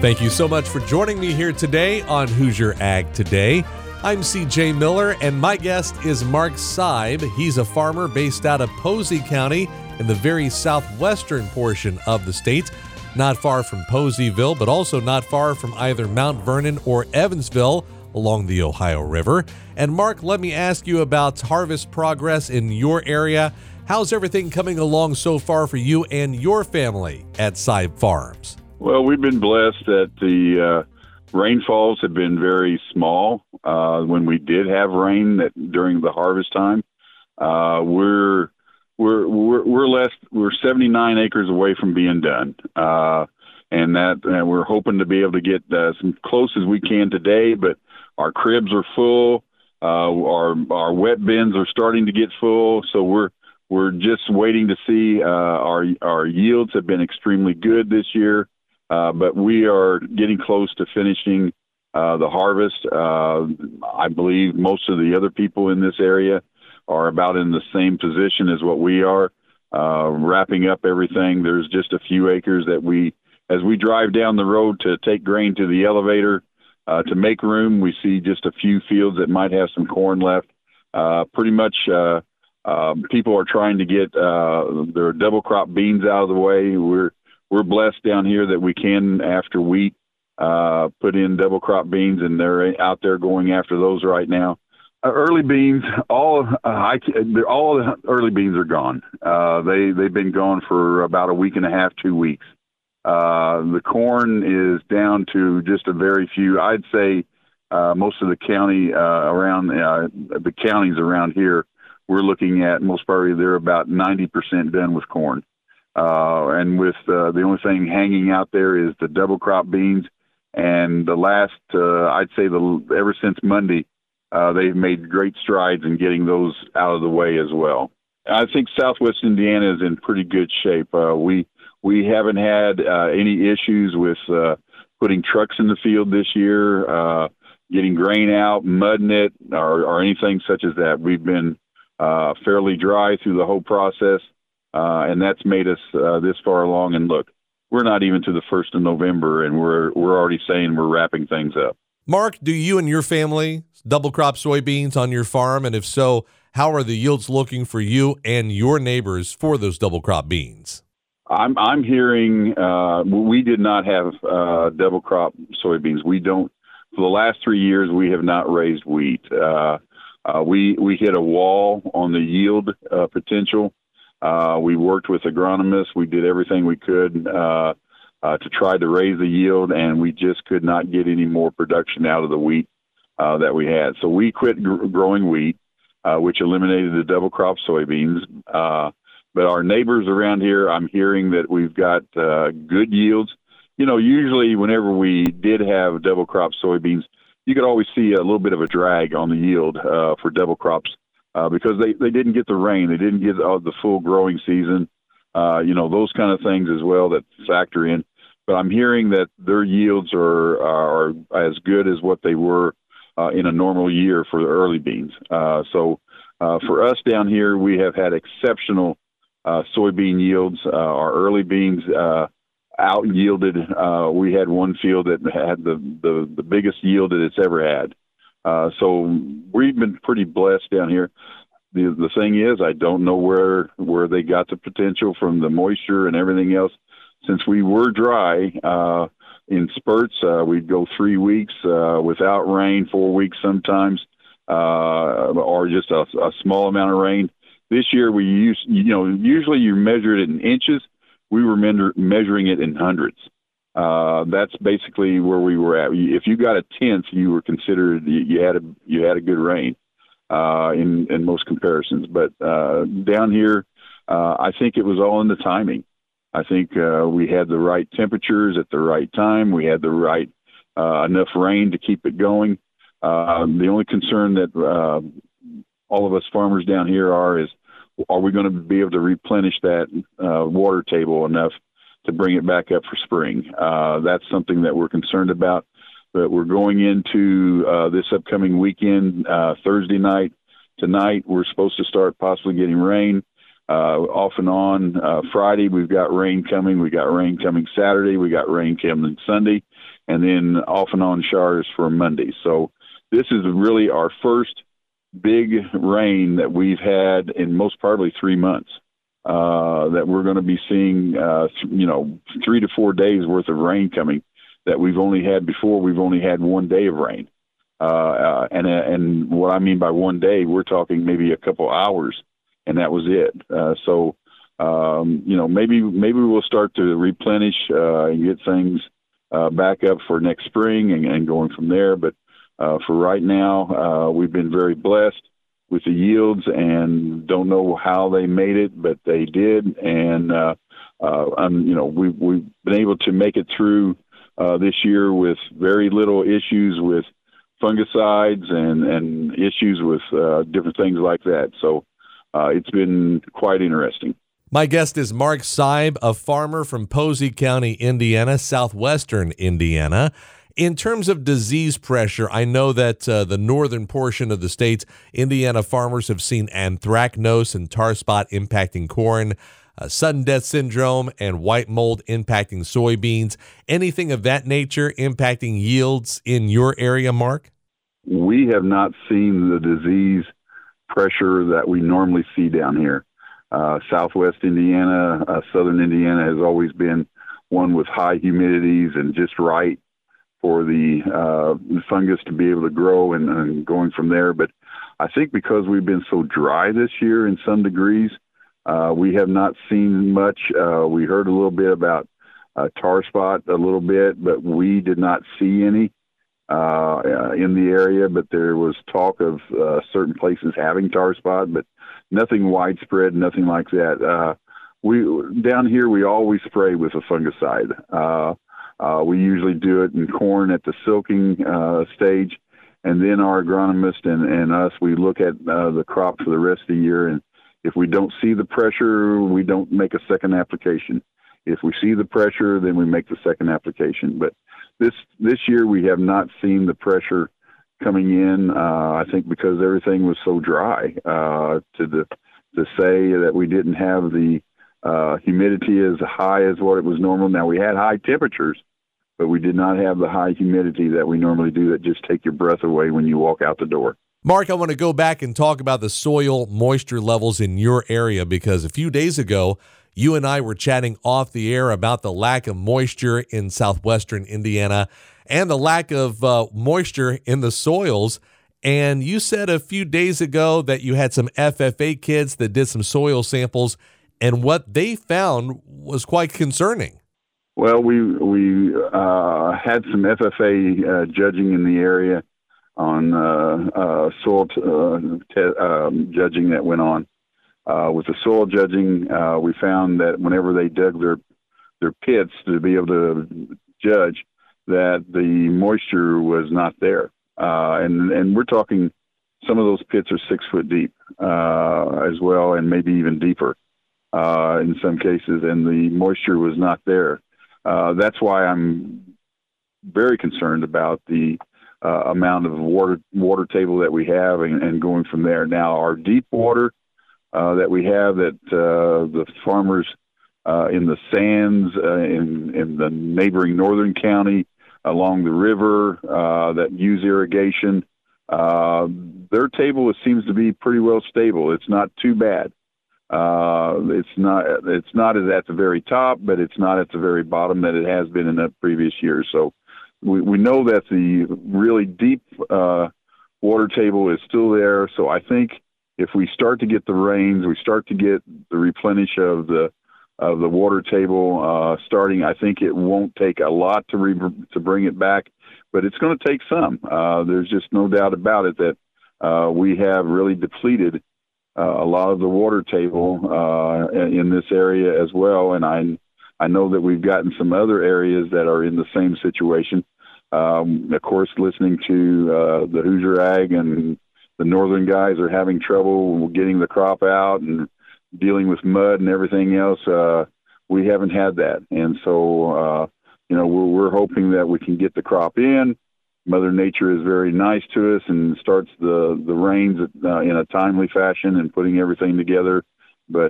Thank you so much for joining me here today on Hoosier Ag Today. I'm CJ Miller, and my guest is Mark Seib. He's a farmer based out of Posey County in the very southwestern portion of the state, not far from Poseyville, but also not far from either Mount Vernon or Evansville along the Ohio River. And Mark, let me ask you about harvest progress in your area. How's everything coming along so far for you and your family at Seib Farms? Well, we've been blessed that the rainfalls have been very small. When we did have rain during the harvest time, we're 79 acres away from being done, and we're hoping to be able to get as close as we can today. But our cribs are full, our wet bins are starting to get full, so we're just waiting to see. Our yields have been extremely good this year. But we are getting close to finishing the harvest. I believe most of the other people in this area are about in the same position as what we are, wrapping up everything. There's just a few acres that as we drive down the road to take grain to the elevator to make room, we see just a few fields that might have some corn left. Pretty much people are trying to get their double crop beans out of the way. We're blessed down here that we can, after wheat, put in double crop beans, and they're out there going after those right now. Early beans, all the early beans are gone. They've been gone for about a week and a half, 2 weeks. The corn is down to just a very few. I'd say most of the county the counties around here, we're looking at most probably they're about 90% done with corn. And with the only thing hanging out there is the double crop beans. And the last, I'd say ever since Monday, they've made great strides in getting those out of the way as well. I think Southwest Indiana is in pretty good shape. We haven't had any issues with putting trucks in the field this year, getting grain out, mudding it, or anything such as that. We've been fairly dry through the whole process. And that's made us this far along. And look, we're not even to the 1st of November, and we're already saying we're wrapping things up. Mark, do you and your family double crop soybeans on your farm? And if so, how are the yields looking for you and your neighbors for those double crop beans? I'm hearing we did not have double crop soybeans. We don't. For the last 3 years, we have not raised wheat. We hit a wall on the yield potential. We worked with agronomists. We did everything we could to try to raise the yield, and we just could not get any more production out of the wheat that we had. So we quit growing wheat, which eliminated the double crop soybeans. But our neighbors around here, I'm hearing that we've got good yields. You know, usually whenever we did have double crop soybeans, you could always see a little bit of a drag on the yield for double crops. Because they didn't get the rain, they didn't get the full growing season, those kind of things as well that factor in. But I'm hearing that their yields are as good as what they were in a normal year for the early beans. So for us down here, we have had exceptional soybean yields. Our early beans out yielded. We had one field that had the biggest yield that it's ever had. So we've been pretty blessed down here. The thing is, I don't know where they got the potential from the moisture and everything else. Since we were dry in spurts, we'd go 3 weeks without rain, 4 weeks sometimes, or just a small amount of rain. This year we usually you measure it in inches. We were measuring it in hundreds. That's basically where we were at. If you got a tenth, you were considered you had a good rain in most comparisons. But down here, I think it was all in the timing. I think we had the right temperatures at the right time. We had the right enough rain to keep it going. The only concern that all of us farmers down here are we going to be able to replenish that water table enough to bring it back up for spring? That's something that we're concerned about. But we're going into this upcoming weekend, Thursday night. Tonight, we're supposed to start possibly getting rain. off and on. Friday, we've got rain coming. We got rain coming Saturday. We got rain coming Sunday, and then off and on showers for Monday. So this is really our first big rain that we've had in most probably 3 months. That we're going to be seeing, 3 to 4 days worth of rain coming that we've only had before. We've only had 1 day of rain. And what I mean by 1 day, we're talking maybe a couple hours, and that was it. Maybe we'll start to replenish and get things back up for next spring and going from there. But for right now, we've been very blessed with the yields, and don't know how they made it, but they did. And we've been able to make it through this year with very little issues with fungicides and issues with different things like that. So it's been quite interesting. My guest is Mark Seib, a farmer from Posey County, Indiana, southwestern Indiana. In terms of disease pressure, I know that the northern portion of the state's Indiana farmers have seen anthracnose and tar spot impacting corn, sudden death syndrome, and white mold impacting soybeans. Anything of that nature impacting yields in your area, Mark? We have not seen the disease pressure that we normally see down here. Southwest Indiana, southern Indiana has always been one with high humidities and just right for the fungus to be able to grow and going from there. But I think because we've been so dry this year in some degrees, we have not seen much. We heard a little bit about tar spot a little bit, but we did not see any in the area. But there was talk of certain places having tar spot, but nothing widespread, nothing like that. Down here, we always spray with a fungicide. We usually do it in corn at the silking stage, and then our agronomist and us, we look at the crop for the rest of the year, and if we don't see the pressure, we don't make a second application. If we see the pressure, then we make the second application. But this year we have not seen the pressure coming in, I think because everything was so dry, to say that we didn't have the humidity as high as what it was normal. Now, we had high temperatures, but we did not have the high humidity that we normally do that just take your breath away when you walk out the door. Mark, I want to go back and talk about the soil moisture levels in your area, because a few days ago, you and I were chatting off the air about the lack of moisture in southwestern Indiana and the lack of moisture in the soils. And you said a few days ago that you had some FFA kids that did some soil samples, and what they found was quite concerning. Well, we had some FFA judging in the area on soil judging that went on. With the soil judging, we found that whenever they dug their pits to be able to judge, that the moisture was not there. And we're talking some of those pits are 6 foot deep as well, and maybe even deeper in some cases, and the moisture was not there. That's why I'm very concerned about the amount of water table that we have and going from there. Now, our deep water that we have, that the farmers in the sands in the neighboring northern county along the river that use irrigation, their table seems to be pretty well stable. It's not too bad. It's not at the very top, but it's not at the very bottom that it has been in the previous years. So we know that the really deep water table is still there. So I think if we start to get the rains, we start to get the replenish of the water table starting, I think it won't take a lot to bring it back, but it's going to take some. There's just no doubt about it that we have really depleted a lot of the water table in this area as well. And I know that we've gotten some other areas that are in the same situation. Of course, listening to the Hoosier Ag, and the northern guys are having trouble getting the crop out and dealing with mud and everything else. We haven't had that. And so, we're hoping that we can get the crop in. Mother Nature is very nice to us and starts the rains in a timely fashion and putting everything together but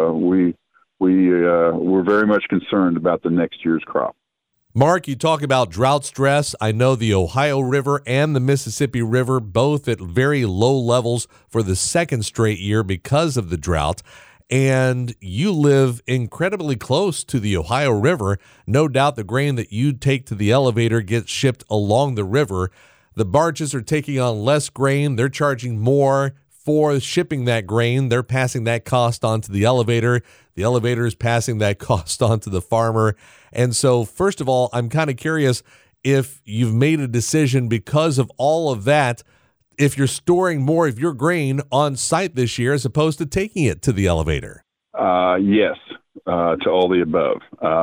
we're very much concerned about the next year's crop. Mark, you talk about drought stress. I know the Ohio River and the Mississippi River both at very low levels for the second straight year because of the drought. And you live incredibly close to the Ohio River. No doubt the grain that you take to the elevator gets shipped along the river. The barges are taking on less grain. They're charging more for shipping that grain. They're passing that cost on to the elevator. The elevator is passing that cost on to the farmer. And so, first of all, I'm kind of curious if you've made a decision because of all of that, if you're storing more of your grain on site this year as opposed to taking it to the elevator. Yes, to all the above.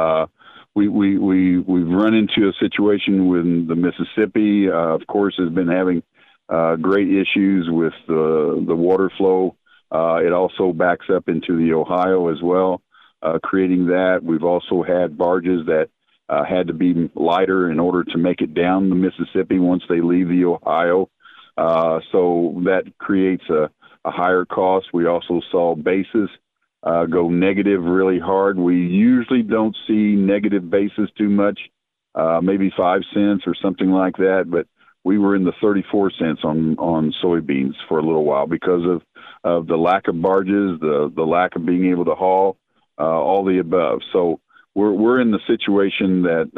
We've run into a situation with the Mississippi, of course, has been having great issues with the water flow. It also backs up into the Ohio as well, creating that. We've also had barges that had to be lighter in order to make it down the Mississippi once they leave the Ohio. So that creates a higher cost. We also saw basis go negative really hard. We usually don't see negative basis too much, maybe 5 cents or something like that, but we were in the 34 cents on soybeans for a little while because of the lack of barges, the lack of being able to haul, all the above. So we're in the situation that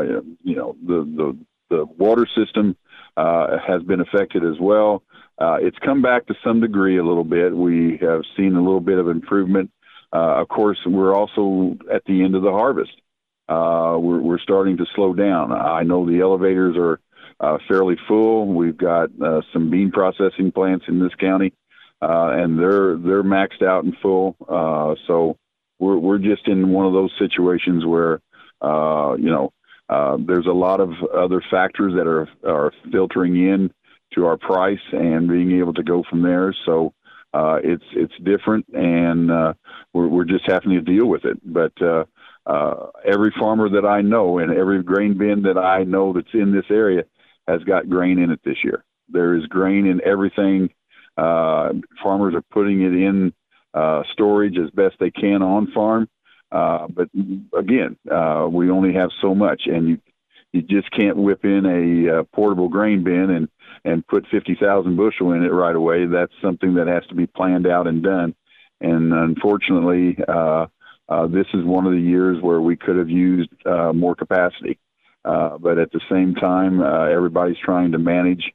the water system has been affected as well. It's come back to some degree a little bit. We have seen a little bit of improvement. Of course, we're also at the end of the harvest. We're starting to slow down. I know the elevators are fairly full. We've got some bean processing plants in this county, and they're maxed out and full. So we're just in one of those situations where there's a lot of other factors that are filtering in to our price and being able to go from there. So it's different, and we're just having to deal with it. But every farmer that I know and every grain bin that I know that's in this area has got grain in it this year. There is grain in everything. Farmers are putting it in storage as best they can on farm. But again, we only have so much, and you just can't whip in a portable grain bin and put 50,000 bushel in it right away. That's something that has to be planned out and done. And unfortunately, this is one of the years where we could have used more capacity. But at the same time, everybody's trying to manage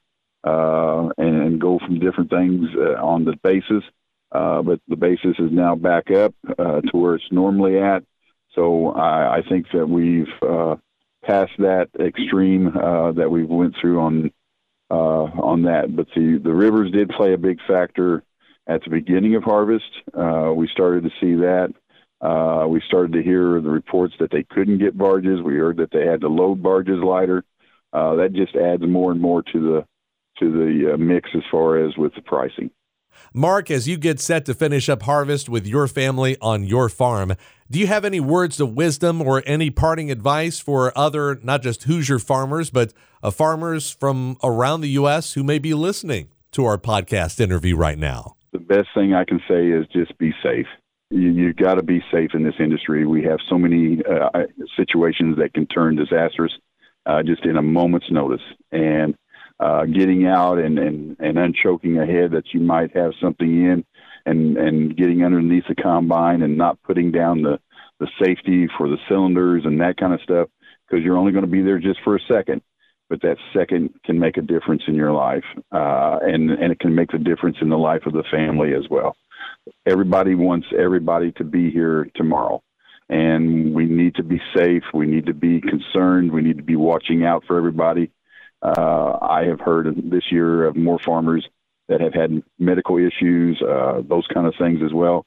and go from different things on the basis. But the basis is now back up to where it's normally at. So I think that we've passed that extreme that we went through on that. But the rivers did play a big factor at the beginning of harvest. We started to see that. We started to hear the reports that they couldn't get barges. We heard that they had to load barges lighter. That just adds more and more to the mix as far as with the pricing. Mark, as you get set to finish up harvest with your family on your farm, do you have any words of wisdom or any parting advice for other, not just Hoosier farmers, but farmers from around the U.S. who may be listening to our podcast interview right now? The best thing I can say is just be safe. You've got to be safe in this industry. We have so many situations that can turn disastrous just in a moment's notice. And getting out and unchoking a head that you might have something in and getting underneath the combine and not putting down the safety for the cylinders and that kind of stuff, because you're only going to be there just for a second. But that second can make a difference in your life, and it can make the difference in the life of the family as well. Everybody wants everybody to be here tomorrow, and we need to be safe. We need to be concerned. We need to be watching out for everybody. I have heard this year of more farmers that have had medical issues, those kind of things as well.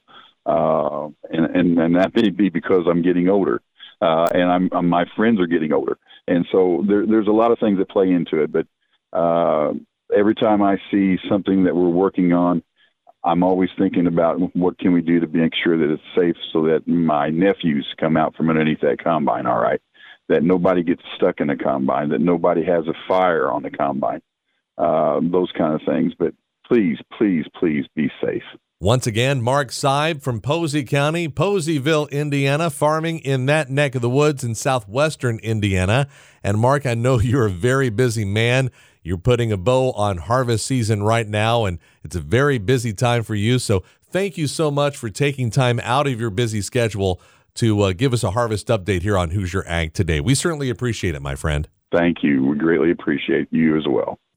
And that may be because I'm getting older, and my friends are getting older. And so there's a lot of things that play into it. But every time I see something that we're working on, I'm always thinking about what can we do to make sure that it's safe so that my nephews come out from underneath that combine all right, that nobody gets stuck in the combine, that nobody has a fire on the combine, those kind of things. But please, please, please be safe. Once again, Mark Seib from Posey County, Poseyville, Indiana, farming in that neck of the woods in southwestern Indiana. And Mark, I know you're a very busy man. You're putting a bow on harvest season right now, and it's a very busy time for you. So thank you so much for taking time out of your busy schedule to give us a harvest update here on Hoosier Ag Today. We certainly appreciate it, my friend. Thank you. We greatly appreciate you as well.